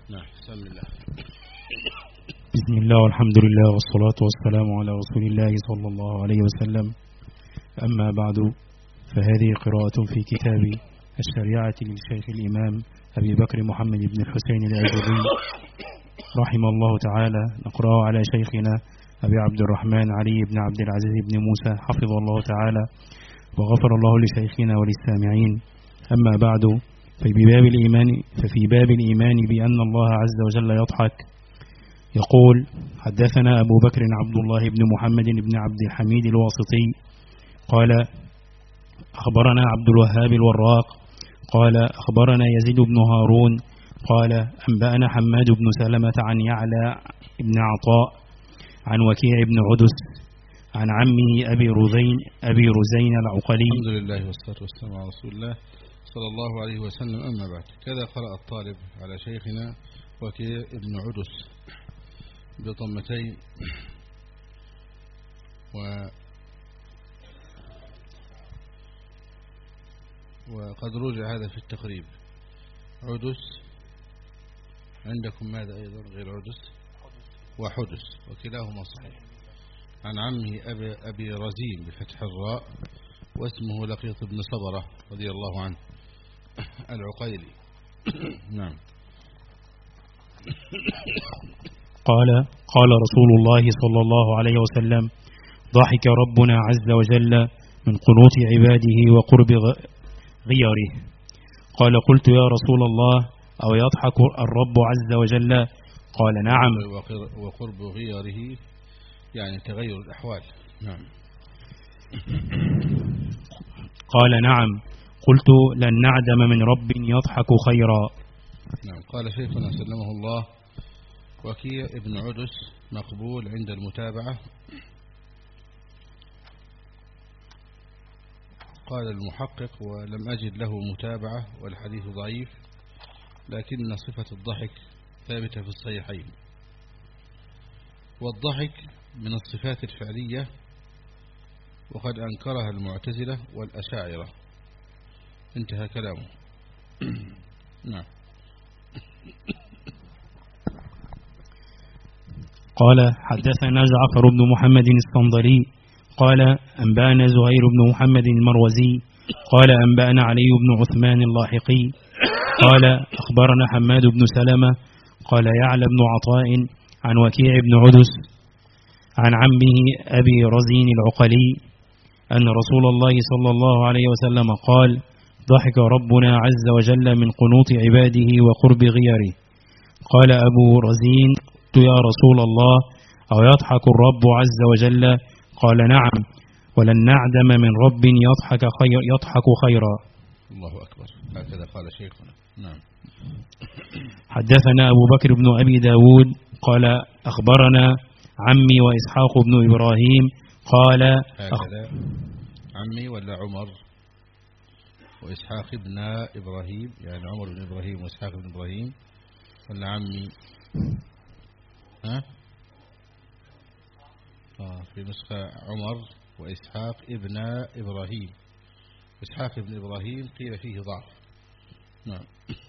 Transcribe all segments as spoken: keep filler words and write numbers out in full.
نعم. بسم الله بسم الله والحمد لله والصلاة والسلام على رسول الله صلى الله عليه وسلم. أما بعد، فهذه قراءة في كتاب الشريعة للشيخ الإمام أبي بكر محمد بن الحسين العجلي رحمه الله تعالى، نقرأه على شيخنا أبي عبد الرحمن علي بن عبد العزيز بن موسى حفظه الله تعالى وغفر الله لشيخنا وللسامعين. أما بعد، ففي باب الإيمان ففي باب الإيمان بأن الله عز وجل يضحك. يقول: حدثنا أبو بكر عبد الله بن محمد بن عبد الحميد الواسطي قال: أخبرنا عبد الوهاب الوراق قال: أخبرنا يزيد بن هارون قال: أنبأنا حماد بن سلمة عن يعلى بن عطاء عن وكيع بن عدس عن عمه أبي رزين أبي رزين العقلي. الحمد لله والصلاة والسلام على رسول الله صلى الله عليه وسلم. أما بعد، كذا قرأ الطالب على شيخنا وكيع بن عدس بضمتين، و وقد رجع هذا في التقريب. عدس عندكم ماذا أيضا غير عدس؟ وحدس، وكلاهما صحيح. عن عمه أبي, أبي رزين بفتح الراء، واسمه لقيط بن صبرة رضي الله عنه العقيلي. نعم. قال: قال رسول الله صلى الله عليه وسلم: ضحك ربنا عز وجل من قنوط عباده وقرب غيره. قال: قلت يا رسول الله، أو يضحك الرب عز وجل؟ قال: نعم. وقرب غيره يعني تغير الأحوال. نعم. قال: نعم. قلت: لن نعدم من رب يضحك خيرا. نعم. قال شيخنا سلمه الله: وكيع ابن عدس مقبول عند المتابعة. قال المحقق: ولم أجد له متابعة والحديث ضعيف، لكن صفة الضحك ثابتة في الصحيحين. والضحك من الصفات الفعلية، وقد أنكرها المعتزلة والأشاعرة. انتهى كلامه. نعم. قال: حدثنا جعفر بن محمد الصندلي قال: أنبأنا زهير بن محمد المروزي قال: أنبأنا علي بن عثمان اللاحقي قال: أخبرنا حماد بن سلمة قال: يعلى بن عطاء عن وكيع بن عدس عن عمه أبي رزين العقلي أن رسول الله صلى الله عليه وسلم قال: ضحك ربنا عز وجل من قنوط عباده وقرب غيره. قال أبو رزين: يا رسول الله، أو يضحك الرب عز وجل؟ قال: نعم، ولن نعدم من رب يضحك خير يضحك خيرا. الله أكبر. هكذا قال شيخنا. نعم. حدثنا أبو بكر بن أبي داود قال: أخبرنا عمي وإسحاق بن إبراهيم قال: هكذا عمي ولا عمر وإسحاق بن إبراهيم، يعني عمر بن إبراهيم وإسحاق بن إبراهيم، ولا عمي؟ ها؟ آه في نسخة عمر وإسحاق ابن إبراهيم. إسحاق ابن إبراهيم قيل فيه ضعف. نعم.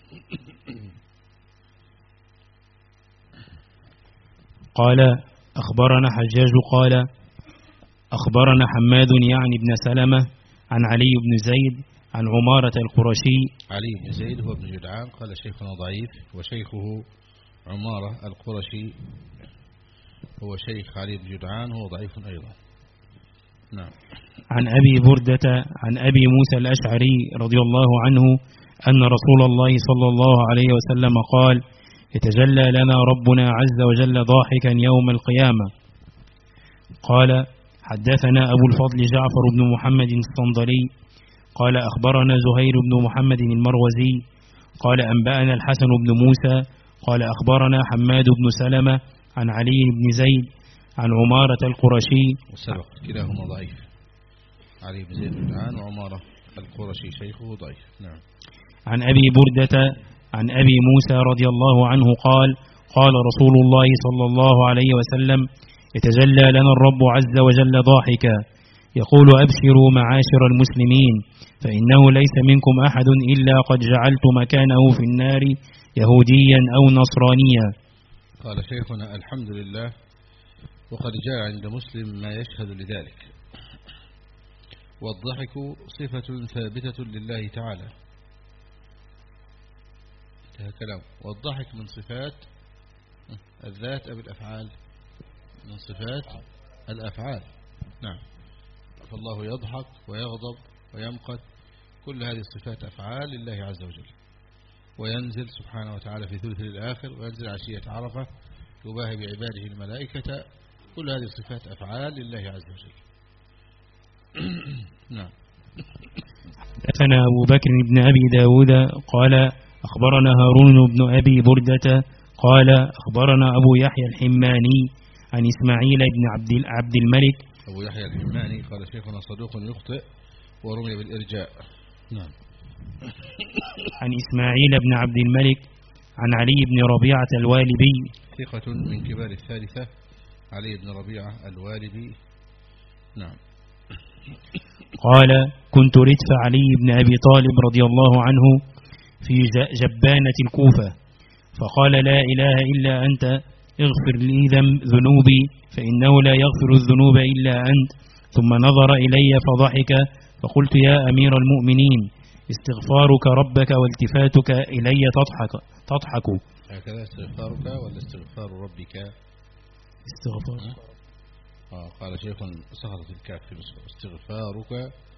قال: أخبرنا حجاج قال: أخبرنا حماد يعني ابن سلمة عن علي بن زيد عن عمارة القرشي. علي بن زيد هو ابن جدعان، قال شيخنا ضعيف، وشيخه عمارة القرشي هو شيخ علي بن جدعان، هو ضعيف أيضا. نعم. عن أبي بردة عن أبي موسى الأشعري رضي الله عنه أن رسول الله صلى الله عليه وسلم قال: يتجلى لنا ربنا عز وجل ضاحكا يوم القيامة. قال: حدثنا أبو الفضل جعفر بن محمد الصندلي قال: أخبرنا زهير بن محمد المروزي قال: أنبأنا الحسن بن موسى قال: أخبرنا حماد بن سلمة عن علي بن زيد عن عمارة القرشي. وسبق كلاهما ضعيف. علي بن زيد الآن وعمارة القرشي شيخه ضعيف. نعم. عن أبي بردة عن أبي موسى رضي الله عنه قال: قال رسول الله صلى الله عليه وسلم: يتجلى لنا الرب عز وجل ضاحكا يقول أبشروا معاشر المسلمين فإنه ليس منكم أحد إلا قد جعلت مكانه في النار يهوديا أو نصرانيا. قال شيخنا الحمد لله. وقد جاء عند مسلم ما يشهد لذلك. والضحك صفة ثابتة لله تعالى. انتهى كلام. والضحك من صفات الذات أو الأفعال؟ من صفات الأفعال. نعم. فالله يضحك ويغضب ويمقت، كل هذه الصفات أفعال لله عز وجل. وينزل سبحانه وتعالى في ثلث الآخر، وينزل عشية عرفة يباهي بعباده الملائكة، كل هذه الصفات أفعال لله عز وجل. نعم. حدثنا أبو بكر بن أبي داود قال أخبرنا هارون بن أبي بردة قال أخبرنا أبو يحيى الحماني عن إسماعيل بن عبد عبد الملك. أبو يحيى الحماني قال شيخنا صدوق يخطئ ورمي بالإرجاء. نعم. عن إسماعيل بن عبد الملك عن علي بن ربيعة الوالبي ثقة من كبار الثالثة، علي بن ربيعة الوالبي. نعم. قال كنت ردف علي بن أبي طالب رضي الله عنه في جبانة الكوفة، فقال لا إله إلا أنت اغفر لي ذنوبي فإنه لا يغفر الذنوب إلا أنت. ثم نظر إلي فضحك، فقلت يا أمير المؤمنين استغفارك ربك والتفاتك إلي تضحك تضحك هكذا استغفارك ولا استغفار ربك؟ استغفار. آه قال شيخ سقطت الكاف في نسخة استغفارك.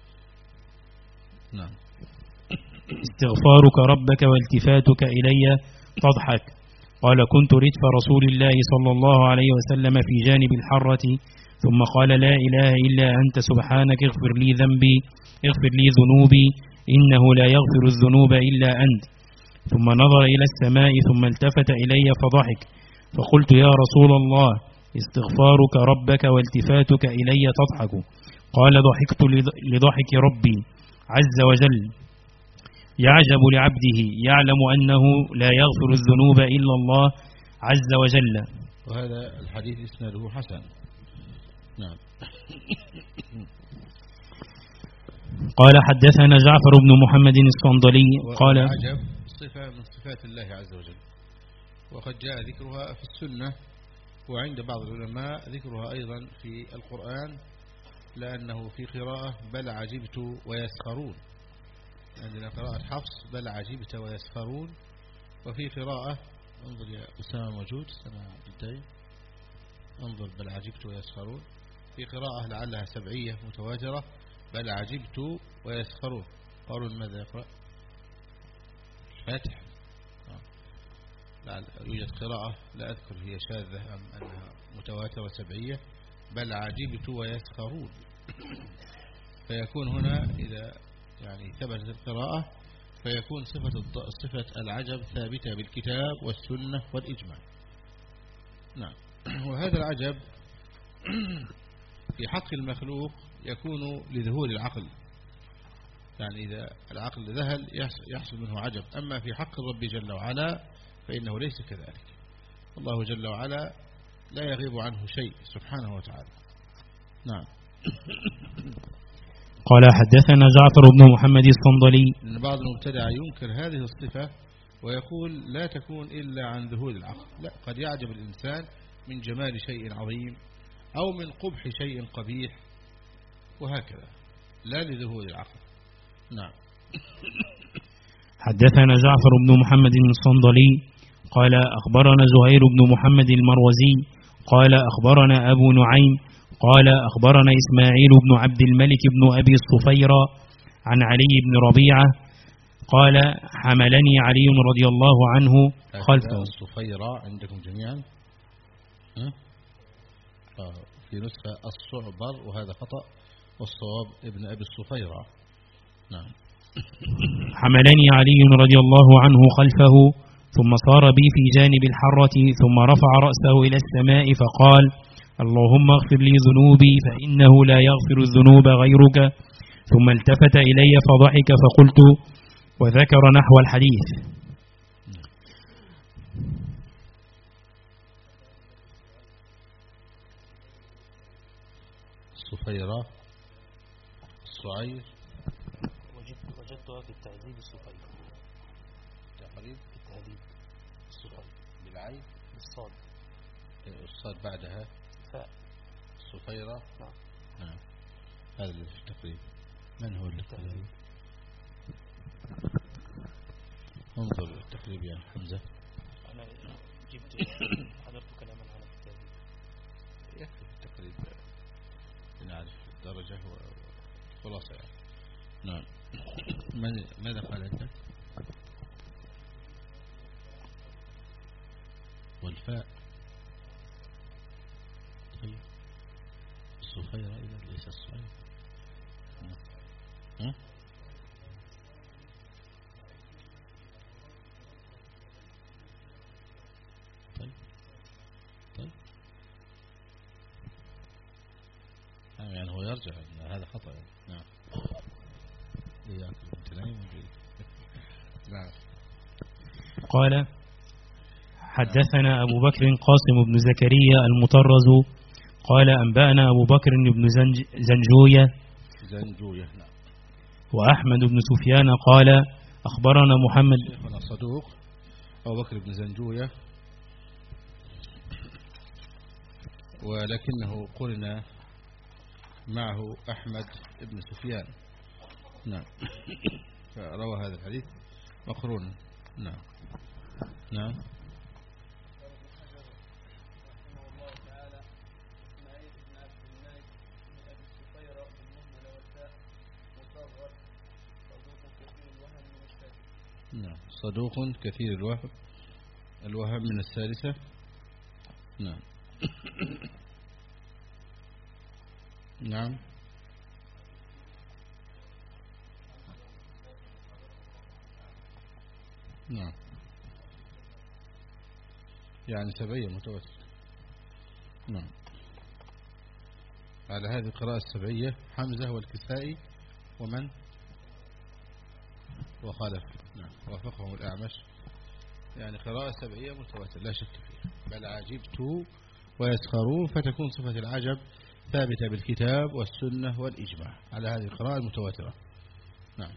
نعم. استغفارك ربك والتفاتك إلي تضحك. قال كنت ردف رسول الله صلى الله عليه وسلم في جانب الحرة، ثم قال لا إله إلا أنت سبحانك اغفر لي ذنبي اغفر لي ذنوبي إنه لا يغفر الذنوب إلا أنت. ثم نظر إلى السماء ثم التفت إلي فضحك، فقلت يا رسول الله استغفارك ربك والتفاتك إلي تضحك. قال ضحكت لضحك ربي عز وجل يعجب لعبده يعلم أنه لا يغفر الذنوب إلا الله عز وجل. وهذا الحديث إسناده حسن. نعم. قال حدثنا جعفر بن محمد الصندلي قال العجب صفة من صفات الله عز وجل، وقد جاء ذكرها في السنة، وعند بعض العلماء ذكرها أيضا في القرآن، لأنه في قراءة بل عجبت ويسخرون، عندنا قراءة حفص بل عجبت ويسخرون، وفي قراءة انظر يا أسامة موجود سنة بالتالي انظر بل عجبت ويسخرون، في قراءة لعلها سبعية متواترة بل عجبت ويسخرون. قالوا ماذا يقرأ؟ الفاتح. لعل يوجد قراءة لا أذكر هي شاذة أم أنها متواترة سبعية بل عجبت ويسخرون. فيكون هنا إذا يعني ثبتت القراءة فيكون صفة صفة العجب ثابتة بالكتاب والسنة والإجماع. نعم. وهذا العجب في حق المخلوق يكون لذهول العقل، يعني إذا العقل ذهل يحصل منه عجب، أما في حق الرب جل وعلا فإنه ليس كذلك. الله جل وعلا لا يغيب عنه شيء سبحانه وتعالى. نعم. قال حدثنا جعفر بن محمد الصندلي. إن بعض المبتدع ينكر هذه الصفة ويقول لا تكون إلا عن ذهول العقل، لا، قد يعجب الإنسان من جمال شيء عظيم أو من قبح شيء قبيح وهكذا، لا لذهول العقل. نعم. حدثنا جعفر بن محمد الصندلي قال أخبرنا زهير بن محمد المروزي قال أخبرنا أبو نعيم قال أخبرنا إسماعيل بن عبد الملك بن أبي الصفيرة عن علي بن ربيعة قال حملني علي رضي الله عنه خلفه. الصفيرة عندكم جميعا في نسخة الصعبر وهذا خطأ، والصواب ابن أبي الصفيرة. نعم. حملني علي رضي الله عنه خلفه ثم صار بي في جانب الحرة ثم رفع رأسه إلى السماء فقال اللهم اغفر لي ذنوبي فإنه لا يغفر الذنوب غيرك. ثم التفت إلي فضحك فقلت وذكر نحو الحديث. الصفيرة الصعير وجدت وجدتها في التهذيب السفير. تقريب في التهذيب السفير بالعين بالصاد. الصاد بعدها فاء الصفيرة. نعم. نعم هذا اللي في التقريب. من هو اللي في التقريب؟ انظر التقريب يا حمزة. أنا جبت حضرت كلاما على التهذيب. يكفي التقريب نعرف الدرجة وخلاصة يعني. نعم. ماذا قال أنت؟ والفاء. طيب الصفيرة إذا ليس الصعيد. ها؟ طيب طيب يعني هو يرجع هذا خطأ. نعم إياك أنت نايم وجيد. نعم. قال حدثنا أبو بكر قاسم بن زكريا المطرز قال أنبأنا أبو بكر بن زنج زنجوية زنجوية نعم. وأحمد بن سفيان قال أخبرنا محمد. شيخنا صدوق أبو بكر بن زنجوية ولكنه قلنا معه أحمد بن سفيان. نعم. فروى هذا الحديث مقرونا. نعم نعم. نعم صدوق كثير الوهم الوهم من الثالثة. نعم. نعم نعم يعني سبعية متوسط. نعم على هذه القراءة السبعية حمزة والكسائي ومن وخلف. نعم وافقهم الأعمش. يعني قراءة سبعية متواتر لا شك فيها. بل عجبت ويسخرون فتكون صفة العجب ثابتة بالكتاب والسنة والإجماع على هذه القراءة المتواترة. نعم.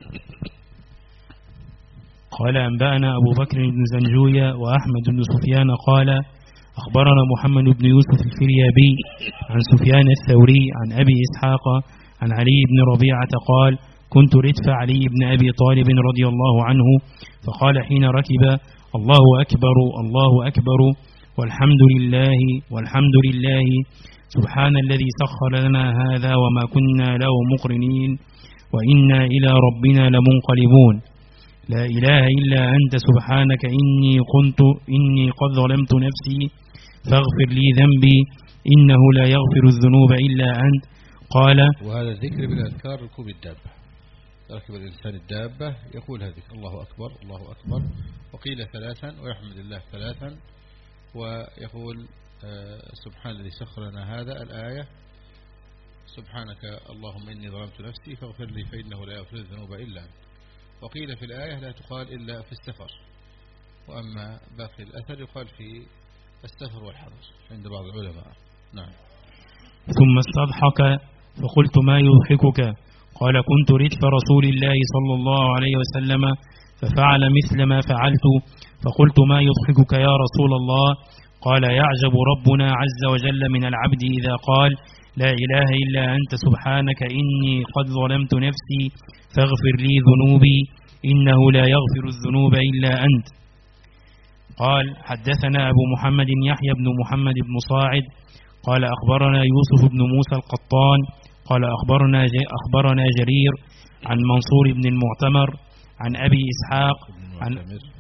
قال أنبأنا أبو بكر بن زنجوية وأحمد بن سفيان قال أخبرنا محمد بن يوسف الفريابي عن سفيان الثوري عن أبي إسحاق عن علي بن ربيعة قال كنت ردف علي بن أبي طالب رضي الله عنه فقال حين ركب الله أكبر الله أكبر والحمد لله والحمد لله سبحان الذي سخر لنا هذا وما كنا له مقرنين وإنا إلى ربنا لمنقلبون لا إله إلا أنت سبحانك إني كنت إني قد ظلمت نفسي فاغفر لي ذنبي إنه لا يغفر الذنوب إلا أنت. قال وهذا الذكر بالأذكار ركوب الدابة. ركب الإنسان الدابة يقول هذه الله أكبر الله أكبر وقيل ثلاثا ويحمد الله ثلاثا ويقول سبحان الذي سخر لنا هذا الآية سبحانك اللهم إني ظلمت نفسي فاغفر لي فإنه لا يغفر الذنوب إلا أنت. وقيل في الآية لا تقال إلا في السفر وأما باقي الأثر يقال في السفر والحضر عند بعض العلماء. نعم. ثم استضحك فقلت ما يضحكك قال كنت ردف رسول الله صلى الله عليه وسلم ففعل مثل ما فعلت فقلت ما يضحكك يا رسول الله قال يعجب ربنا عز وجل من العبد إذا قال لا إله إلا أنت سبحانك إني قد ظلمت نفسي فاغفر لي ذنوبي إنه لا يغفر الذنوب إلا أنت. قال حدثنا أبو محمد يحيى بن محمد بن صاعد قال أخبرنا يوسف بن موسى القطان قال أخبرنا أخبرنا جرير عن منصور بن المعتمر عن أبي إسحاق عن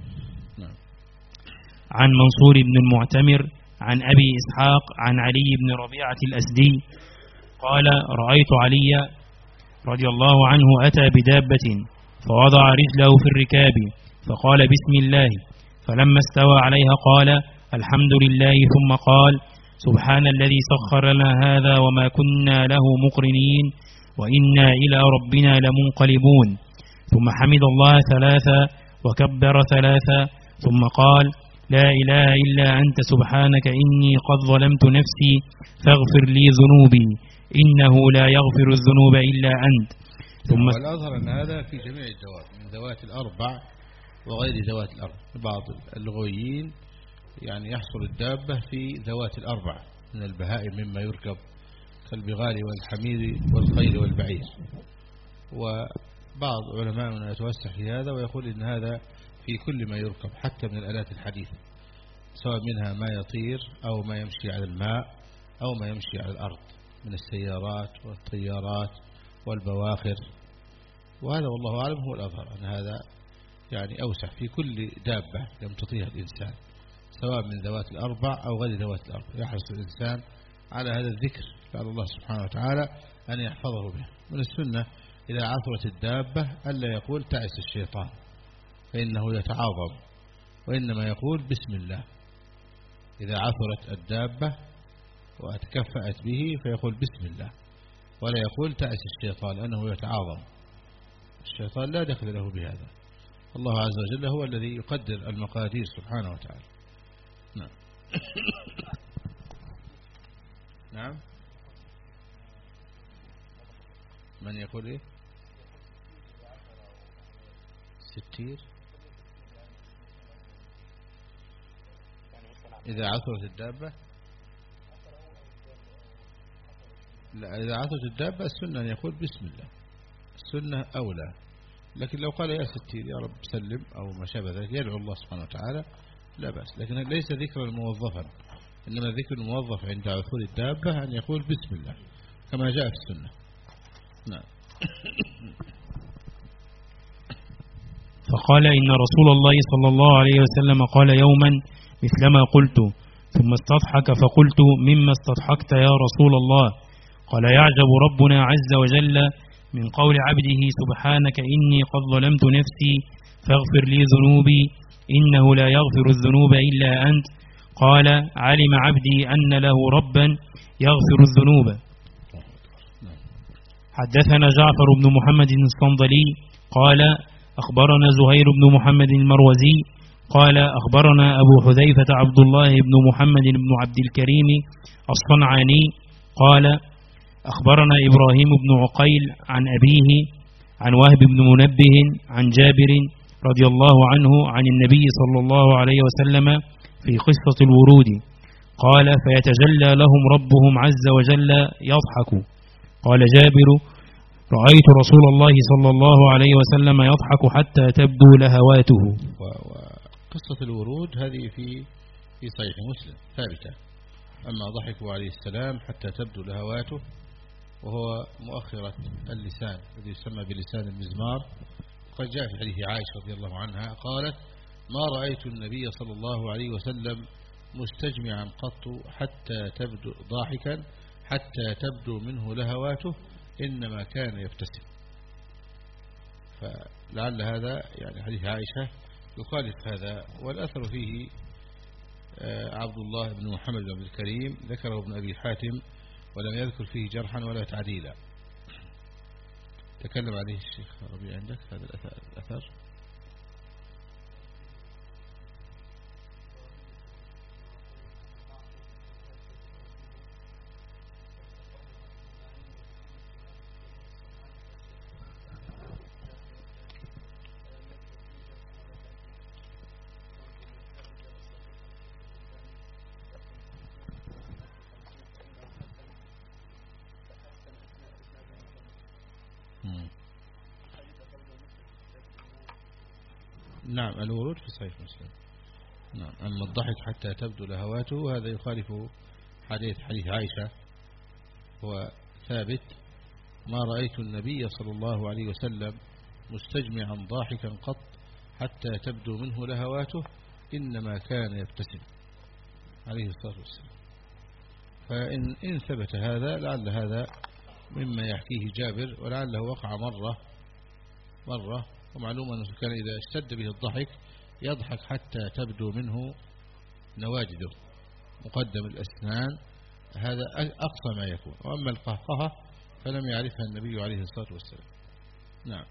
عن منصور بن المعتمر عن أبي إسحاق عن علي بن ربيعة الأسدي قال رأيت علي رضي الله عنه أتى بدابة فوضع رجله في الركاب فقال بسم الله فلما استوى عليها قال الحمد لله ثم قال سبحان الذي سخر لنا هذا وما كنا له مقرنين وإنا إلى ربنا لمنقلبون ثم حمد الله ثلاثا وكبر ثلاثا ثم قال لا إله إلا أنت سبحانك إني قد ظلمت نفسي فاغفر لي ذنوبي إنه لا يغفر الذنوب إلا أنت. ثم والأظهر أن هذا في جميع الدواب من ذوات الأربع وغير ذوات الأربع. بعض اللغويين يعني يحصر الدابة في ذوات الأربع من البهائم مما يركب كالبغال والحمير والخيل والبعير، وبعض علماءنا يتوسع في هذا ويقول إن هذا في كل ما يركب حتى من الآلات الحديثة، سواء منها ما يطير أو ما يمشي على الماء أو ما يمشي على الأرض من السيارات والطيارات والبواخر. وهذا والله أعلم هو الأظهر أن هذا يعني أوسع في كل دابة يمتطيها الإنسان سواء من ذوات الأربع أو غير ذوات الأربع. يحرص الإنسان على هذا الذكر لعل الله سبحانه وتعالى أن يحفظه به. من السنة إذا عثرت الدابة ألا يقول تعس الشيطان فإنه يتعاظم، وإنما يقول بسم الله. إذا عثرت الدابة وتكفأت به فيقول بسم الله، ولا يقول تعس الشيطان لأنه يتعاظم. الشيطان لا دخل له بهذا، الله عز وجل هو الذي يقدر المقادير سبحانه وتعالى. نعم. نعم. من يقول إيه؟ ستير إذا عثرت الدابة. لا، إذا عثرت الدابة السنة أن يقول بسم الله، السنة أولى. لكن لو قال يا ستير يا رب سلم أو ما شابه ذلك يدعو الله سبحانه وتعالى لا بأس، لكن ليس ذكرا موظفا، إنما ذكر الموظف عند عثور الدابة أن يقول بسم الله كما جاء في السنة. نعم. فقال إن رسول الله صلى الله عليه وسلم قال يوما مثلما قلت، ثم استضحك فقلت مما استضحكت يا رسول الله؟ قال يعجب ربنا عز وجل من قول عبده سبحانك إني قد ظلمت نفسي فاغفر لي ذنوبي إنه لا يغفر الذنوب إلا أنت. قال علم عبدي أن له ربا يغفر الذنوب. حدثنا جعفر بن محمد الصندلي قال أخبرنا زهير بن محمد المروزي قال أخبرنا أبو حذيفة عبد الله بن محمد بن عبد الكريم الصنعاني قال أخبرنا إبراهيم بن عقيل عن أبيه عن وهب بن منبه عن جابر رضي الله عنه عن النبي صلى الله عليه وسلم في قصة الورود قال فيتجلى لهم ربهم عز وجل يضحك. قال جابر رأيت رسول الله صلى الله عليه وسلم يضحك حتى تبدو لهواته. وقصة الورود هذه في في صحيح مسلم ثابتة. أما ضحكوا عليه السلام حتى تبدو لهواته وهو مؤخرة اللسان الذي يسمى بلسان المزمار. قد جاء في حديث عائشة رضي الله عنها قالت ما رأيت النبي صلى الله عليه وسلم مستجمعا قط حتى تبدو ضاحكا حتى تبدو منه لهواته إنما كان يبتسم. فلعل هذا يعني حديث عائشة يخالف هذا، والأثر فيه عبد الله بن محمد بن عبد الكريم ذكره ابن أبي حاتم ولم يذكر فيه جرحا ولا تعديلا. تكلم عليه الشيخ ربيع عندك هذا الأثر. نعم الورود في صحيح مسلم. نعم أما الضحك حتى تبدو لهواته هذا يخالف حديث حديث عائشة هو ثابت ما رأيت النبي صلى الله عليه وسلم مستجمعا ضاحكا قط حتى تبدو منه لهواته إنما كان يبتسم عليه الصلاة والسلام. فإن إن ثبت هذا لعل هذا مما يحكيه جابر ولعله وقع مرة مرة ومعلوم أنه كان إذا اشتد به الضحك يضحك حتى تبدو منه نواجده مقدم الأسنان، هذا أقصى ما يكون. وأما القهقهة فلم يعرفها النبي عليه الصلاة والسلام. نعم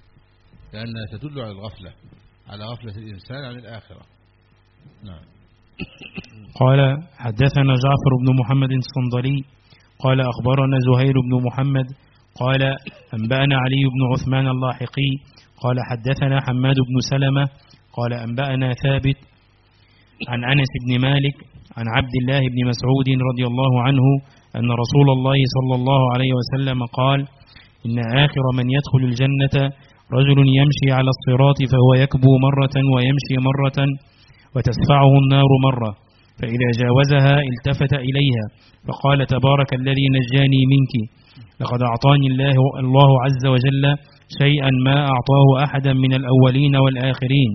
لأنها تدل على الغفلة على غفلة الإنسان عن الآخرة. نعم قال حدثنا جعفر بن محمد الصندلي قال أخبرنا زهير بن محمد قال أنبأنا علي بن عثمان اللاحقي قال حدثنا حماد بن سلمة قال أنبأنا ثابت عن أنس بن مالك عن عبد الله بن مسعود رضي الله عنه أن رسول الله صلى الله عليه وسلم قال إن آخر من يدخل الجنة رجل يمشي على الصراط فهو يكبو مرة ويمشي مرة وتسفعه النار مرة، فإذا جاوزها التفت إليها فقال تبارك الذي نجاني منك، لقد أعطاني الله, الله عز وجل شيئا ما أعطاه أحدا من الأولين والآخرين،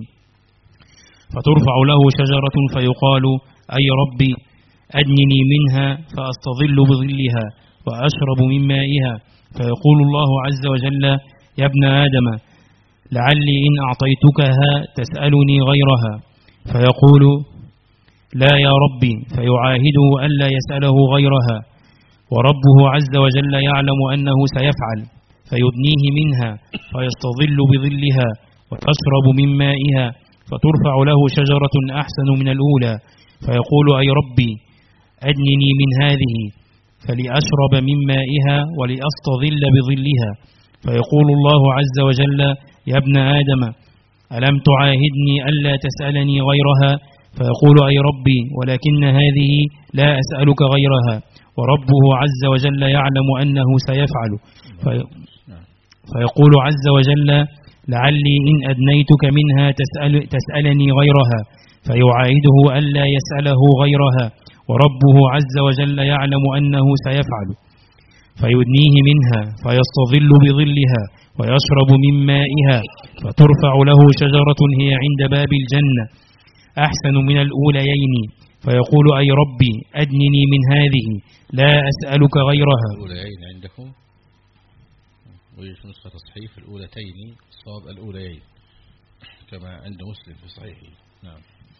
فترفع له شجرة فيقال أي ربي أدنني منها فأستظل بظلها وأشرب من مائها، فيقول الله عز وجل يا ابن آدم لعلي إن أعطيتكها تسألني غيرها، فيقول لا يا ربي، فيعاهده ألا يسأله غيرها، وربه عز وجل يعلم أنه سيفعل، فيدنيه منها فيستظل بظلها وتشرب من مائها، فترفع له شجرة أحسن من الأولى، فيقول أي ربي أدنني من هذه فلأشرب من مائها ولأستظل بظلها، فيقول الله عز وجل يا ابن آدم ألم تعاهدني ألا تسألني غيرها، فيقول أي ربي ولكن هذه لا أسألك غيرها، وربه عز وجل يعلم أنه سيفعل، في فيقول عز وجل لعلي إن أدنيتك منها تسأل تسألني غيرها، فيعاهده ألا يسأله غيرها، وربه عز وجل يعلم أنه سيفعل، فيدنيه منها فيستظل بظلها ويشرب من مائها، فترفع له شجرة هي عند باب الجنة أحسن من الأوليين، فيقول أي ربي أدنني من هذه لا أسألك غيرها. الأوليين عندكم ويش نسخة تصحيح الأولتين صواب الأوليين كما عند مسلم في صحيحه. نعم.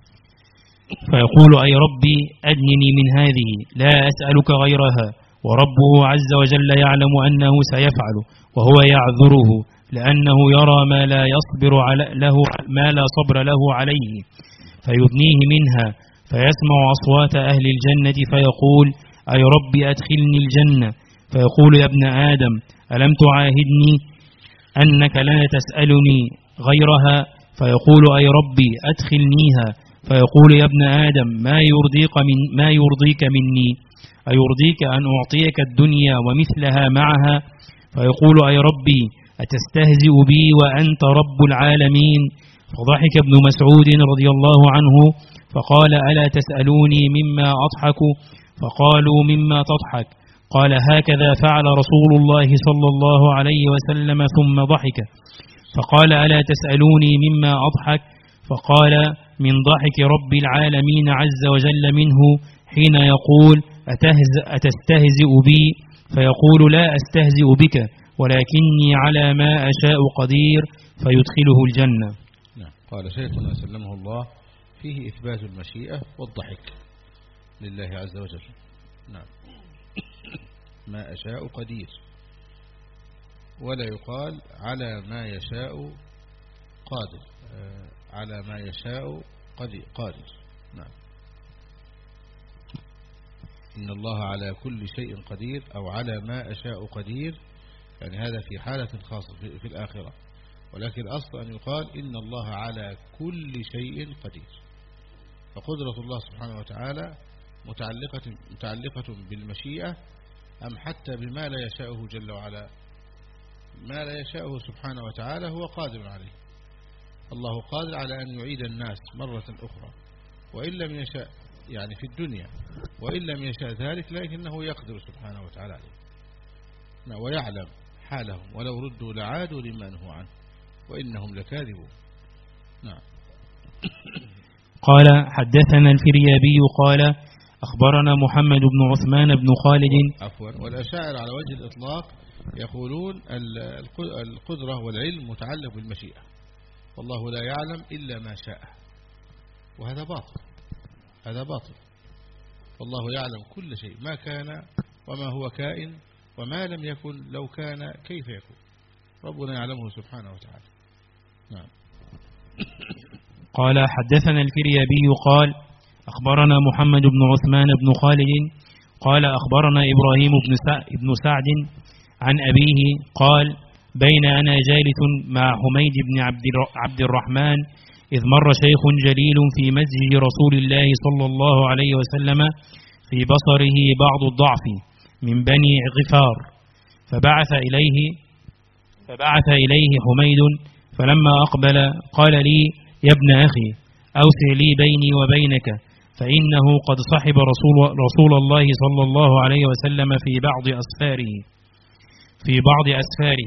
فيقول أي ربي أدنني من هذه لا أسألك غيرها، وربه عز وجل يعلم أنه سيفعل، وهو يعذره لأنه يرى ما لا يصبر على له ما لا صبر له عليه، فيدنيه منها فيسمع أصوات أهل الجنة فيقول أي ربي أدخلني الجنة، فيقول يا ابن آدم ألم تعاهدني أنك لا تسألني غيرها، فيقول أي ربي أدخلنيها، فيقول يا ابن آدم ما يرضيك من ما يرضيك مني، أيرضيك أن أعطيك الدنيا ومثلها معها، فيقول أي ربي أتستهزئ بي وأنت رب العالمين، فضحك ابن مسعود رضي الله عنه فقال ألا تسألوني مما أضحك، فقالوا مما تضحك، قال هكذا فعل رسول الله صلى الله عليه وسلم ثم ضحك، فقال ألا تسألوني مما أضحك، فقال من ضحك رب العالمين عز وجل منه حين يقول أتستهزئ بي، فيقول لا أستهزئ بك ولكني على ما أشاء قدير، فيدخله الجنة. نعم. قال شيخنا سلمه الله فيه إثبات المشيئة والضحك لله عز وجل. نعم. ما أشاء قدير، ولا يقال على ما يشاء قادر، على ما يشاء قادر. نعم. إن الله على كل شيء قدير أو على ما أشاء قدير، يعني هذا في حالة خاصة في الآخرة، ولكن الأصل أن يقال إن الله على كل شيء قدير، فقدرة الله سبحانه وتعالى متعلقة, متعلقة بالمشيئة أم حتى بما لا يشاءه جل وعلا؟ ما لا يشاءه سبحانه وتعالى هو قادر عليه. الله قادر على أن يعيد الناس مرة أخرى، وإن لم يشاء يعني في الدنيا، وإن لم يشاء ذلك لكنه يقدر سبحانه وتعالى عليه، ويعلم حالهم ولو ردوا لعادوا لما نهوا عنه وإنهم لكاذبون. نعم. قال حدثنا الفريابي قال أخبرنا محمد بن عثمان بن خالد. عفوا. والأشاعر على وجه الإطلاق يقولون القدرة والعلم متعلق بالمشيئة، والله لا يعلم إلا ما شاء، وهذا باطل، هذا باطل. والله يعلم كل شيء، ما كان وما هو كائن وما لم يكن لو كان كيف يكون، ربنا يعلمه سبحانه وتعالى. نعم. قال حدثنا الفريابي قال أخبرنا محمد بن عثمان بن خالد قال أخبرنا إبراهيم بن سعد عن أبيه قال بين أنا جالس مع حميد بن عبد الرحمن إذ مر شيخ جليل في مسجد رسول الله صلى الله عليه وسلم في بصره بعض الضعف من بني غفار فبعث إليه فبعث إليه حميد فلما أقبل قال لي يا ابن أخي أوسع لي بيني وبينك فإنه قد صحب رسول, رسول الله صلى الله عليه وسلم في بعض أسفاره في بعض أسفاره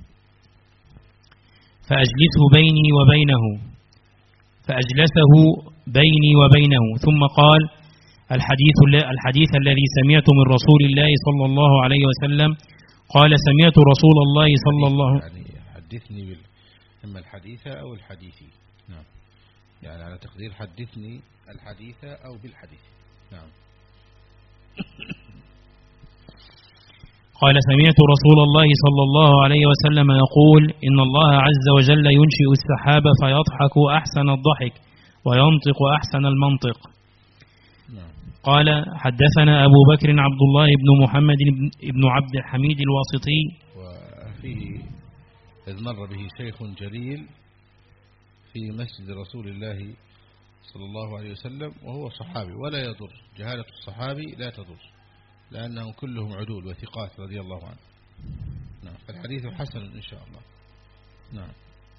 فأجلسه بيني وبينه فأجلسه بيني وبينه ثم قال الحديث, الحديث الذي سمعت من رسول الله صلى الله عليه وسلم قال سمعت رسول الله صلى الله عليه وسلم يعني حدثني بال... إما الحديث أو الحديثي. نعم، يعني على تقدير حدثني الحديث أو بالحديث. نعم. قال سمعت رسول الله صلى الله عليه وسلم يقول إن الله عز وجل ينشئ السحاب فيضحك أحسن الضحك وينطق أحسن المنطق. نعم. قال حدثنا أبو بكر عبد الله بن محمد بن عبد الحميد الواسطي وفيه إذ مر به شيخ جليل في مسجد رسول الله صلى الله عليه وسلم وهو صحابي، ولا يضر جهالة الصحابي، لا تضر لأنهم كلهم عدول وثقات رضي الله عنه. نعم، فالحديث حسن إن شاء الله. نعم.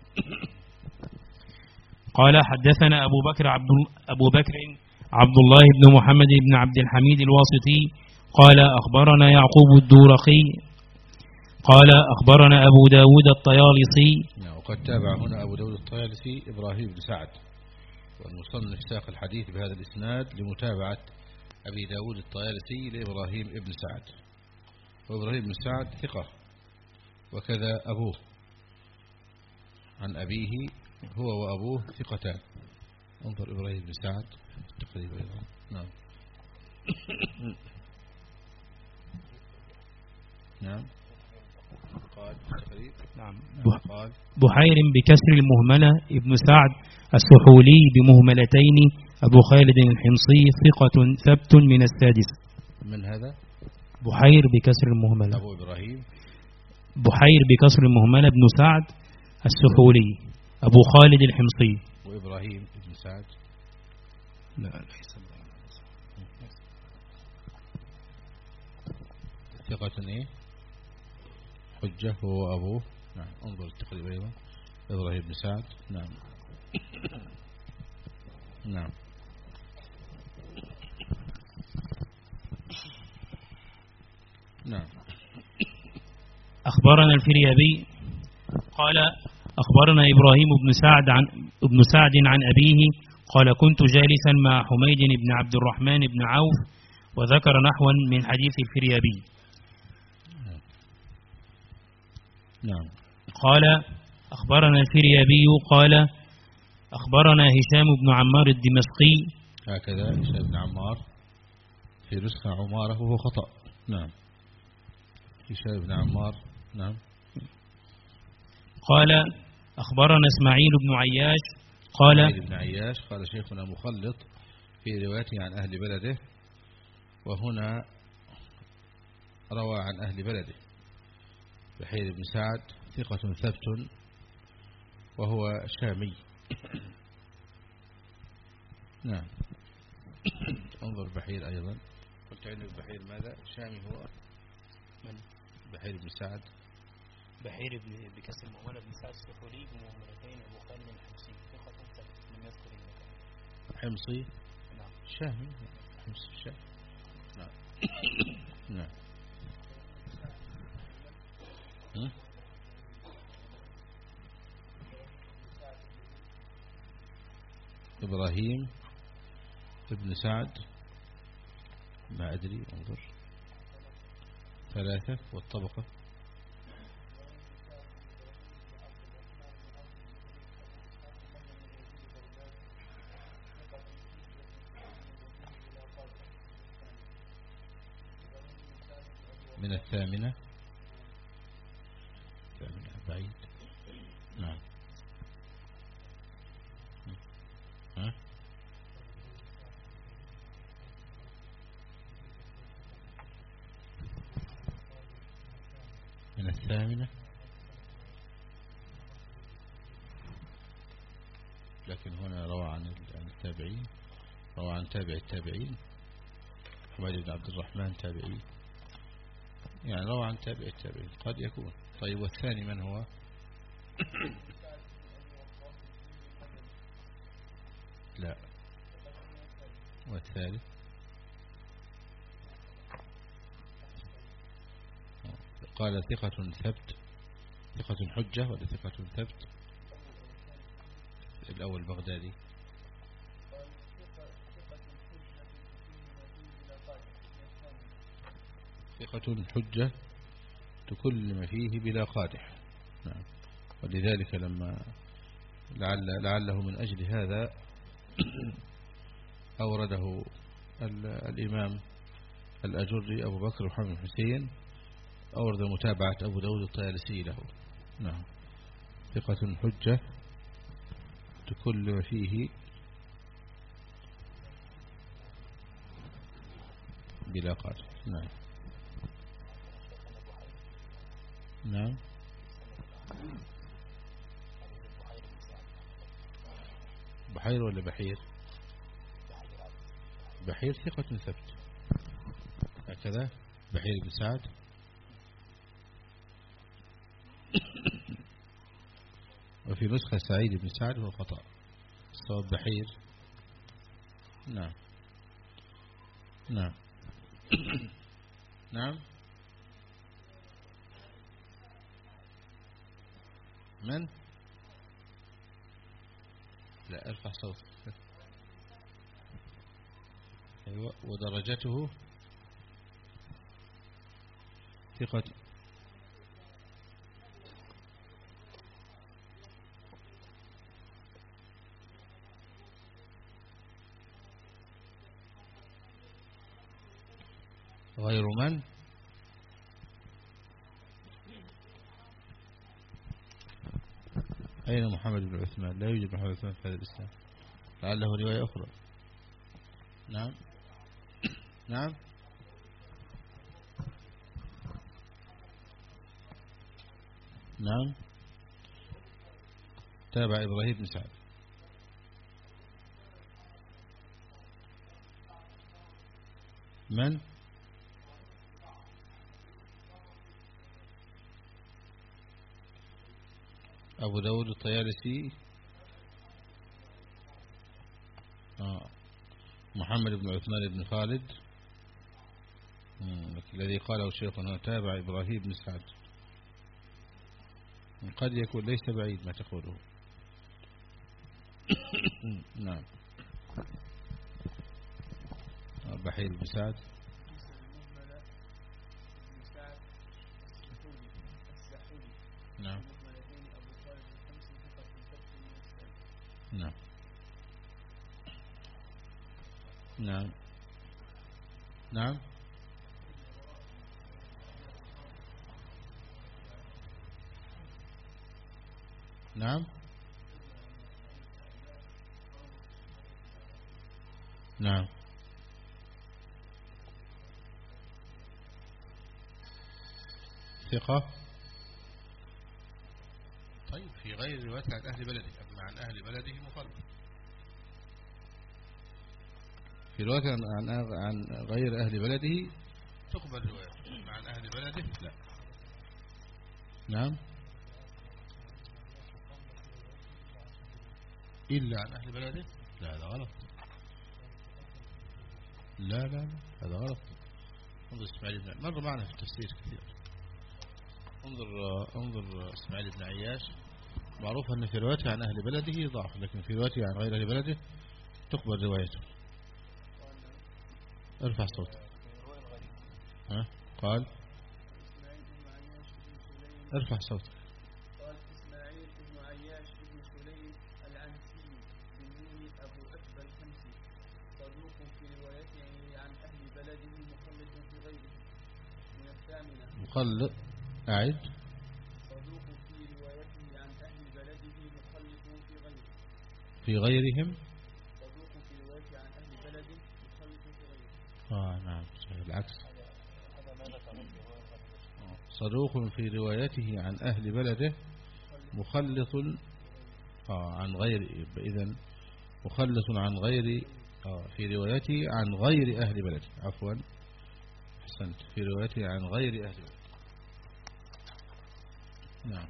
قال حدثنا أبو بكر عبد أبو بكر عبد الله بن محمد بن عبد الحميد الواسطي قال أخبرنا يعقوب الدورقي قال أخبرنا أبو داود الطيالسي. نعم، وقد تابع هنا أبو داود الطيالسي إبراهيم بن سعد، والمصنف ساق الحديث بهذا الإسناد لمتابعة أبي داود الطيالسي لإبراهيم بن سعد، وإبراهيم بن سعد ثقة، وكذا أبوه عن أبيه هو وأبوه ثقتان. انظر إبراهيم بن سعد تقريبا. نعم. نعم. قال تقريب. نعم. بحير بكسر المهملة ابن سعد السحولي بمهملتين أبو خالد الحمصي ثقة ثبت من السادس. من هذا؟ بحير بكسر المهملة أبو إبراهيم. بحير بكسر المهملة ابن سعد السحولي أبو خالد الحمصي. وإبراهيم ابن سعد لا ليس ثقة إيه؟ حجة هو أبوه. نعم، انظر التقريب أيضا إبراهيم بن سعد. نعم. نعم. نعم. أخبرنا الفريابي قال أخبرنا إبراهيم بن سعد عن ابن سعد عن أبيه قال كنت جالسا مع حميد بن عبد الرحمن بن عوف وذكر نحوا من حديث الفريابي. نعم. قال أخبرنا الفريابي قال أخبرنا هشام بن عمار الدمشقي. هكذا هشام بن عمار في نسخة عمارة وهو خطأ. نعم، هشام بن عمار. نعم. قال أخبرنا إسماعيل بن عياش قال إسماعيل بن عياش قال شيخنا مخلط في روايته عن أهل بلده، وهنا روى عن أهل بلده. بحير بن سعد ثقة ثبت وهو شامي. نعم. انظر بحير أيضا، قلت عنه بحير ماذا؟ شامي هو من؟ بحير بن سعد. بحير بكسر المهملة بن سعد السحولي بمهملتين أبو خالد الحمصي ثقة ثبت من يذكر المكان. حمصي. نعم. شامي. حمصي شامي. نعم. نعم. إبراهيم ابن سعد ما أدري، انظر ثلاثة والطبقة. من الثامنة. الثامنة بعيد. نعم. ها؟ الثامنة، لكن هنا روى عن التابعين، روى عن تابع التابعين حميد بن عبد الرحمن تابعي، يعني روى عن تابع التابعين قد يكون. طيب والثاني من هو؟ لا. والثالث قال ثقة ثبت، ثقة حجة ولا ثقة ثبت؟ الأول بغدادي. ثقة حجة كل ما فيه بلا قادح. نعم. ولذلك لما لعل لعله من أجل هذا أورده الإمام الأجري أبو بكر محمد حسين، أورد متابعة أبو داود الطيالسي له. نعم. ثقة حجة كل ما فيه بلا قادح. نعم. نعم. بحير ولا بحير؟ بحير ثقة ثبت هكذا. بحير بن سعد وفي نسخة سعيد بن سعد هو خطأ، الصواب بحير. نعم. نعم. نعم. من؟ لا ارفع صوتك. أيوة. ودرجته ثقة. غير من؟ أين محمد بن عثمان؟ لا يوجد محمد بن عثمان في هذا الإسلام، لعله رواية أخرى. نعم. نعم. نعم. تابع إبراهيم بن سعد. من؟ أبو داود الطيالسي. آه. محمد بن عثمان بن خالد الذي قاله الشيخ أنه تابع إبراهيم بن سعد. قد يكون ليس بعيد ما تقوله. نعم. بحير بن سعد. نعم. نعم. نعم. نعم. نعم. نعم. ثقة. طيب في غير رواية عن أهل بلده، أما عن أهل بلده مخلط. في رواية عن عن غير أهل بلده تقبل رواية، عن أهل بلده لا. نعم. إلا عن أهل بلده لا، هذا غلط. لا لا لا هذا غلط. انظر اسماعيل بن مر معنا في التفسير كثير. انظر انظر اسماعيل بن عياش، معروف أن في روايته عن أهل بلده ضعف، لكن في روايته عن غير أهل بلده تقبل روايته. ارفع صوتك. ها قال ارفع صوتك. قال إسماعيل بن عياش بن سليم العنسي بن أبو أكبر الخمسي صدوق في روايته عن أهل بلده مخلط في غيره. من الثامنة مخلط. أعد. صدوق في روايته عن أهل بلده مخلط في غيره. في غيرهم. صدوق في روايته عن أهل بلده مخلط في غيره. آه نعم صحيح العكس. صدوق في روايته عن أهل بلده مخلط آه عن غير إذن مخلص عن غير آه في روايته عن غير أهل بلده عفوا أحسنت في روايته عن غير أهل بلده. نعم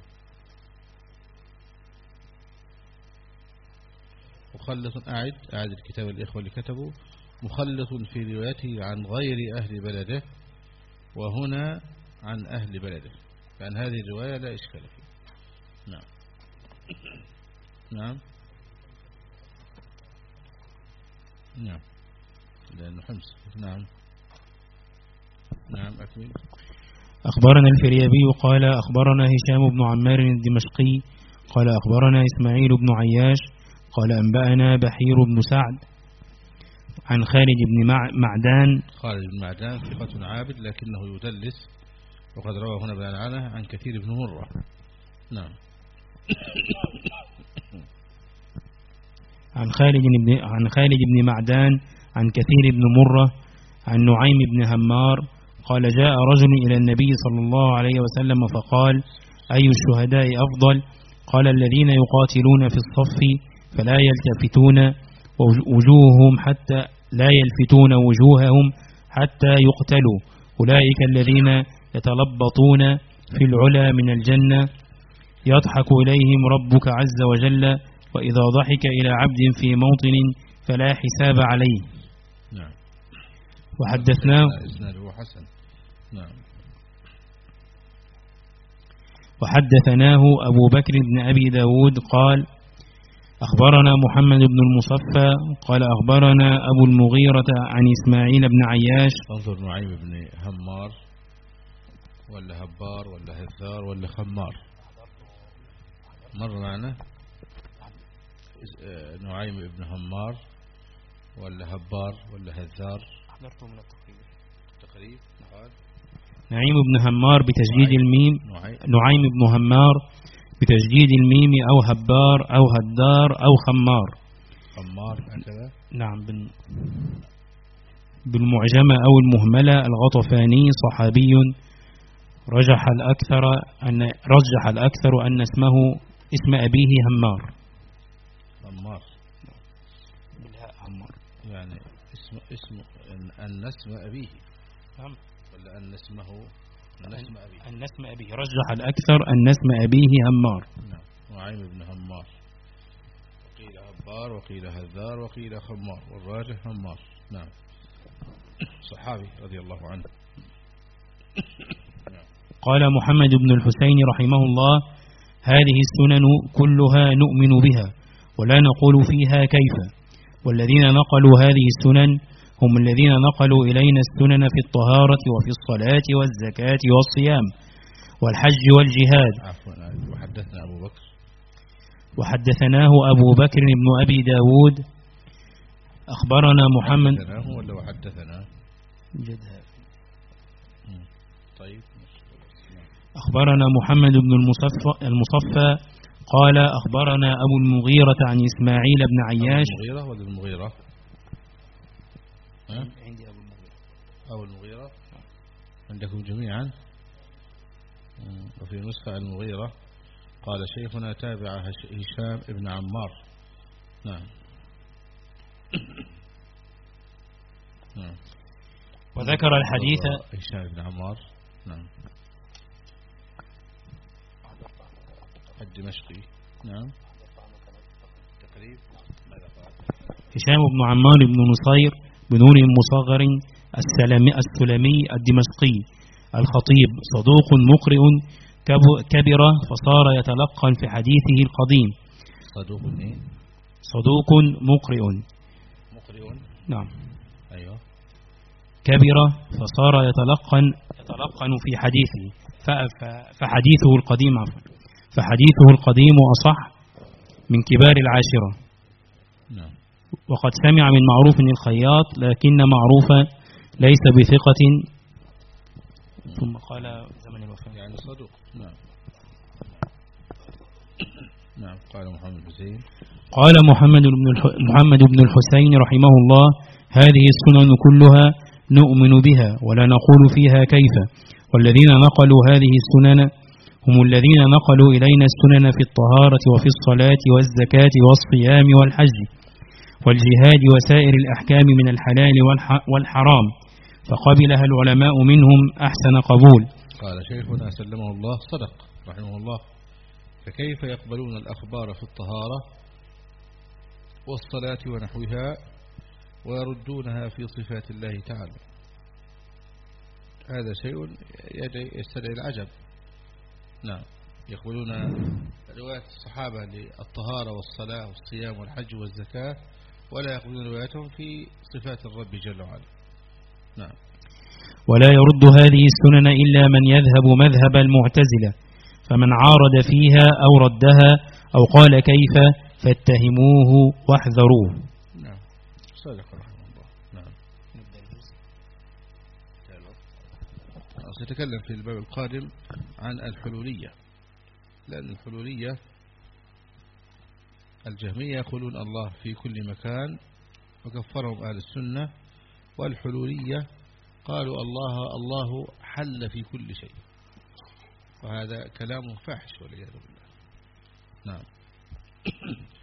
مخلص أعد أعد الكتاب الإخوة اللي كتبوا مخلص في روايته عن غير أهل بلده وهنا عن أهل بلده لأن هذه الرواية لا إشكال فيها. نعم نعم نعم لأنه حمص. نعم نعم أكمل. أخبرنا الفريابي قال أخبرنا هشام بن عمار الدمشقي قال أخبرنا إسماعيل بن عياش قال أنبأنا بحير بن سعد عن خالد بن معدان. خالد بن معدان ثقة عابد لكنه يدلس وقد روى هنا بيان عنه عن كثير بن مرة. نعم عن خالد بن عن خالد بن معدان عن كثير بن مرة عن نعيم بن همار قال جاء رجل إلى النبي صلى الله عليه وسلم فقال أي الشهداء أفضل؟ قال الذين يقاتلون في الصف فلا يلتفتون وجوههم حتى لا يلفتون وجوههم حتى يقتلوا أولئك الذين يتلبطون في العلا من الجنة يضحك إليهم ربك عز وجل وإذا ضحك إلى عبد في موطن فلا حساب عليه. نعم وحدثناه حسن. نعم وحدثناه أبو بكر بن أبي داود قال أخبرنا محمد بن المصفى قال أخبرنا أبو المغيرة عن إسماعيل بن عياش. انظر نعيم بن همار ولا هبار ولا هثار ولا خمار مر معنا نعيم بن همار ولا هبار ولا هثار حضرته من التقريب تقريب قال نعيم بن همار بتشديد الميم نعيم, نعيم بن همار بتشديد الميم أو هبار أو هدار أو خمار. خمار هكذا. نعم بالمعجمة أو المهملة. الغطفاني صحابي رجح الأكثر أن رجح الأكثر أن اسمه اسم أبيه همار. همار بالهاء همار يعني اسم اسم أن اسم أبيه نعم ولا أن اسمه أن اسم أبيه أن اسم أبيه رجح الأكثر أن اسم أبيه همار. نعم نعيم بن همار وقيل هبار وقيل هذار وقيل خمار والراجح همار. نعم صحابي رضي الله عنه. نعم. قال محمد بن الحسين رحمه الله هذه السنن كلها نؤمن بها ولا نقول فيها كيف والذين نقلوا هذه السنن هم الذين نقلوا إلينا السنن في الطهارة وفي الصلاة والزكاة والصيام والحج والجهاد. عفوا وحدثنا أبو بكر وحدثناه أبو بكر بن أبي داود أخبرنا محمد حدثناه ولا وحدثنا جدها. طيب أخبرنا محمد بن المصفى, المصفى قال أخبرنا أبو المغيرة عن إسماعيل بن عياش. أبو المغيرة ولا المغيرة؟ عندي أبو المغيرة. أبو المغيرة عندكم جميعا. وفي نسخة المغيرة قال شيخنا تابع هشام ابن عمار. نعم نعم وذكر الحديث هشام بن عمار. نعم الدمشقي. نعم تقريب ماذا قال هشام بن عمار بن نصير بنون مصغر السلمي السلمي الدمشقي الخطيب صدوق مقرئ كبر فصار يتلقن في حديثه القديم. صدوق ايه؟ صدوق مقرئ. مقرئ نعم ايوه. كبر فصار يتلقن يتلقن في حديثه فحديثه القديم عفوا فحديثه القديم أصح من كبار العاشرة. نعم. وقد سمع من معروف الخياط لكن معروف ليس بثقة. ثم قال زمن الوفاة يعني صدوق. نعم نعم قال محمد حسين قال محمد بن محمد بن الحسين رحمه الله هذه السنن كلها نؤمن بها ولا نقول فيها كيف والذين نقلوا هذه السنن هم الذين نقلوا إلينا السنن في الطهارة وفي الصلاة والزكاة والصيام والحج والجهاد وسائر الأحكام من الحلال والحرام، فقبلها العلماء منهم أحسن قبول. قال شيخنا سلمه الله صدق رحمه الله. فكيف يقبلون الأخبار في الطهارة والصلاة ونحوها ويردونها في صفات الله تعالى؟ هذا شيء يستدعي العجب. نعم، يقبلون روايات الصحابة للطهارة والصلاة والصيام والحج والزكاة ولا يقبلون رواياتهم في صفات الرب جل وعلا. نعم. ولا يرد هذه السنن إلا من يذهب مذهب المعتزلة، فمن عارض فيها أو ردها أو قال كيف فاتهموه واحذروه. نعم صدق رحمه الله. نعم. سنتكلم في الباب القادم عن الحلولية، لأن الحلولية الجهمية يقولون الله في كل مكان وكفرهم أهل السنة، والحلولية قالوا الله الله حل في كل شيء، وهذا كلام فاحش والعياذ بالله. نعم.